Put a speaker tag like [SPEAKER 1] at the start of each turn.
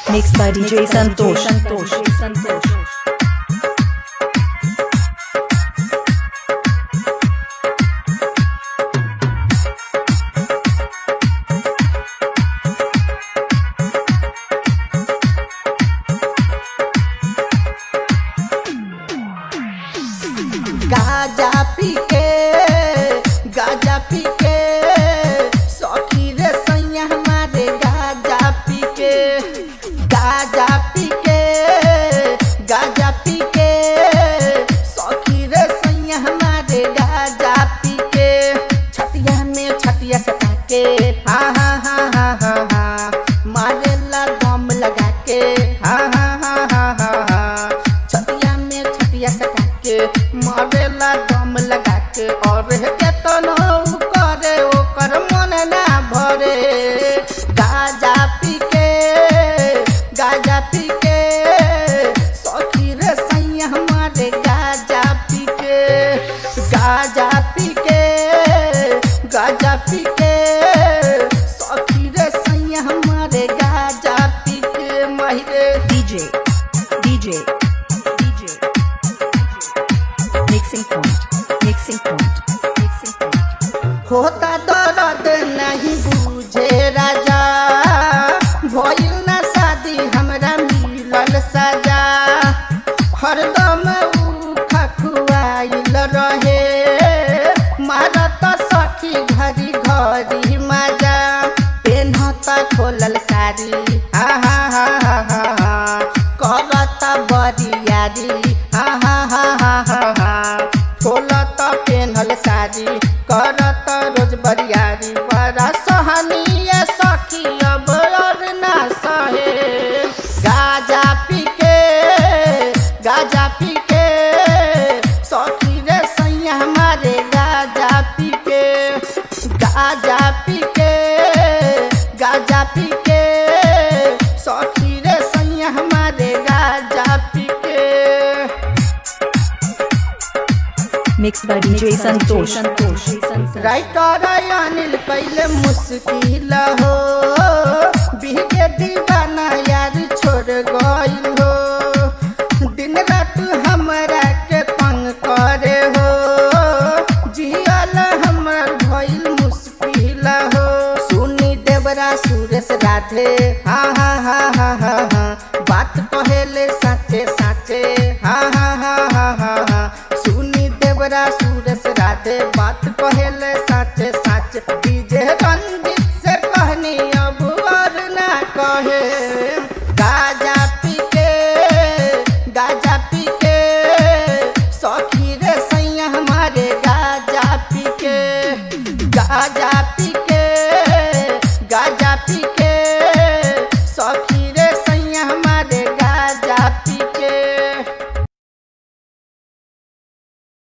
[SPEAKER 1] Mixed by DJ Santosh.
[SPEAKER 2] गाजा पी के सौखी रे सैया हमारे गाजा पी के सौखी रे सैया हमारे गाजा पी के छतिया में छतिया सटा के हाँ हाँ हाँ हाँ हाँ हाँ मारेला दम लगा के हाँ हाँ हाँ हाँ हाँ हाँ छतिया में छतिया सटा के मारेला दम लगा के और के तनो करे ओकर मन ना भरे गाजा पी के सौखी रे सैया हमारे गाजा पी के सौखी रे सैया हमारे गाजा पी के माहिरे
[SPEAKER 1] DJ Mixing point.
[SPEAKER 2] होता दर्द नहीं बूझे राजा भइल ना शादी हमरा मिलल सजा हरदम उ खखुआइल रहे मारत सखी घरी घरी मजा पेन्हत खोलल साड़ी हा हा हा हा हा हा करत बरियारी हा हा हा हा हा हा खोलत पेन्हल साड़ी करत रोज बरियारी बड़ा सहनीय सखी अब और ना सहे गाजा पी के सखी रे सैया हमारे गाजा पी के सखी रे सैया हमारे गाजा पी के
[SPEAKER 1] Mixed by DJ Santosh.
[SPEAKER 2] Writer Anil पहले मुश्किल हो बिहके दीवाना यार छोड़ गइल हो दिन रात हमरा के तंग करे हो जियल हमर भइल मुश्किल हो सुनी देवरा सुरेश राधे हाँ हाँ हाँ हाँ हाँ हाँ बात कहेले साचे साचे हाँ हाँ हाँ हाँ हाँ हाँ सुनी देवरा सुरेश राधे बात कहेले साचे साचे डीजे रंजीत से कहनी अब और ना कहे गाजा पी के सौखी रे सैया हमारे गाजा पी के